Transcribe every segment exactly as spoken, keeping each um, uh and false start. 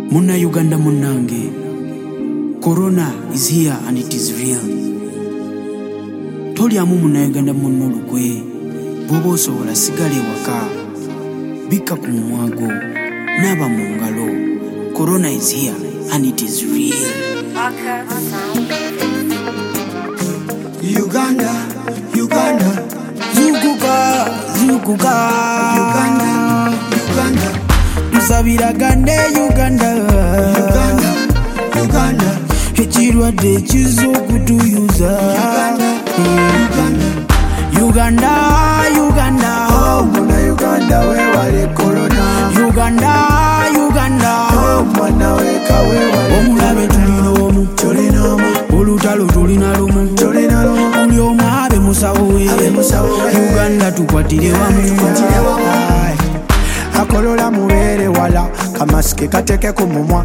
Muna Uganda munange, Corona is here and it is real. Toli amu muna Uganda munulukwe, bobo sobola sigale waka, bika kumwago, naba mungalo. Corona is here and it is real. Uganda, Uganda, Zukuka, Zukuka, Uganda, Uganda, Tusabiragane Uganda, Uganda, Uganda, Hechirwadde kizokutuyuza Uganda, Uganda, Uganda, oh mwana Uganda wewale corona, Uganda, Uganda, oh mwana weka wewale omulabe tulina omu, tulina omu, olutalo tulina lumu, tulina lumu, buli omu abe musawo we, abe musawo we, Uganda tukwatire wamu, tukwatire wamu. Akolola mubeere wala, kamasike kateke ku mumwa,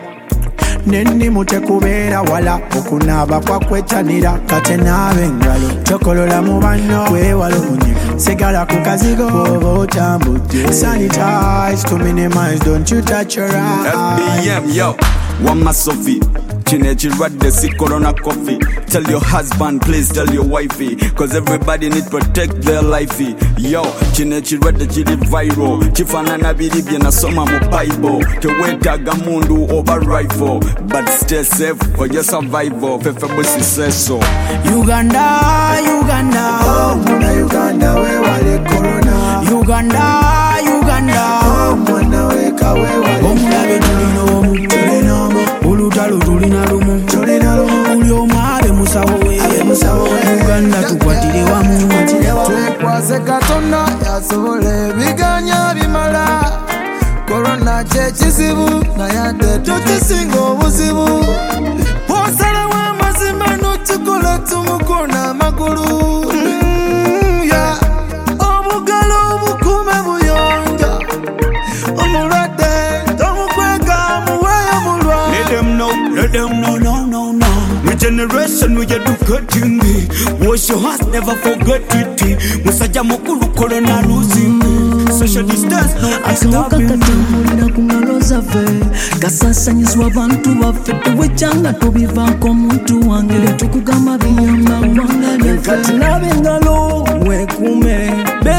nennimu tekubeera wala, okunaaba kwakwetanira kate naabe engalo, tokolola mu banno kwewala omunyigo, sigala ku kazigo bw'oba otambudde, sanitize to minimize, don't you touch your eyes. F B M, yo, Wama Sophie, teenage the sick corona coffee. Tell your husband, please tell your wifey, cause everybody need protect their life. Yo, teenage the chili viral, chifana na bilibye na soma mu Bible, tewetaga mundu over rifle, but stay safe for your survival. Fefe busi says so. Uganda, Uganda, Oh mwana Uganda wewale corona, Uganda, Uganda, oh mwana weka wewale, omulabe tulina omu, tulina omu, olutalo tulina lumu, tulina lumu, buli omu abe musawo we, abe musawo we, Uganda tukwatire wamu, twekwase Katonda yasobola ebiganya bimala, corona kye kizibu naye ate tukisinga obuzibu, bw'osalawo amazima n'okikola tumukona amagulu. Mm, yeah. Obugalo obukume buyonja, omulwadde tomukwega muweeyo mulwa. Let them know, let them know, no, no, no. My generation we do cutting. Wash your hands, never forget it. Musaja mukuru corona losing. Social distance, no akawuka katambulira ku ngalo zaffe gasasanyizibwa abantu baffe tewejjanga tobivaako omuntu wange letukugamba biyamba ggwanga lyaffe naba engalo mwekuume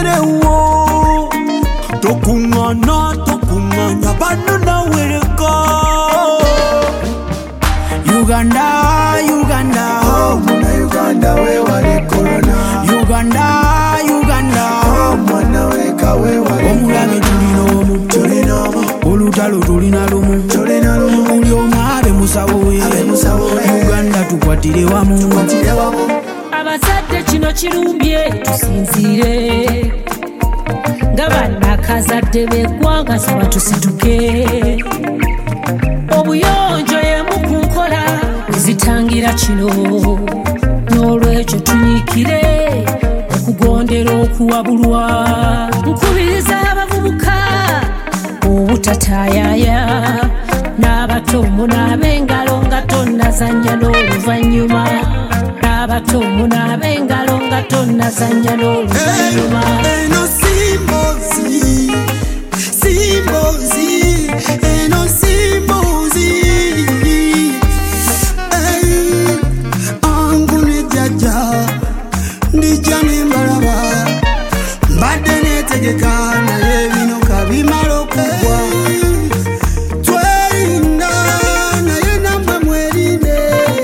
berewo tokuŋŋaana tokuŋŋaanya banno nawereka. Uganda, Uganda, Oh mwana Uganda wewale corona, Uganda, Uganda, oh mwana weka wewale, omulabe tulina omu, tulina omu, olutalo tulina lumu, tulina lumu, buli omu abe musawo we, abe musawo we, Uganda tukwatire wamu, tukwatire wamu. Abazadde kino kirumbye tusinzire nga bannakazadde b'eggwanga saba tusituke, obuyonjo emu ku nkola ezitangira kino, n'olwekyo tunyiikire okugondera okuwabulwa, nkubiriza abavubuka obutataayaya n'abato munaabe engalo nga tonnazannya n'oluvannyuma, n'abato munaabe engalo nga tonnazannya n'oluvannyuma. Eno simbozi, simbozi, eno simbozi, eh, angune jaja, ndija nembalaba, mbadde netegeka naye bino kabimala okugwa, twerinda naye nammwe mwerinde,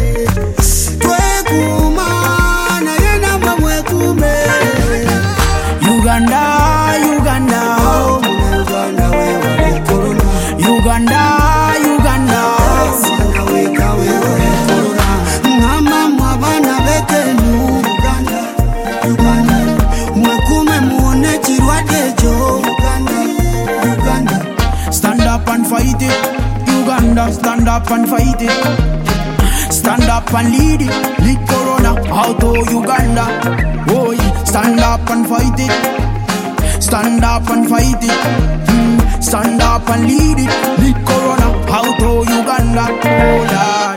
twekuuma naye nammwe mwekuume. Uganda, Uganda, Oh mwana Uganda wewale corona, Uganda, Uganda, mwana weka wewale corona, ngamba mwe abaana b'ekenu Uganda, Uganda, mwekuume muwone ekirwadde ekyo Uganda, Uganda. stand up and fight it, Uganda, stand up and fight it, stand up and lead it, lead Corona out of Uganda, oh yeah. Stand up and fight it, stand up and fight it, mm. Stand up and lead it, lead Corona out of Uganda, oh Lord.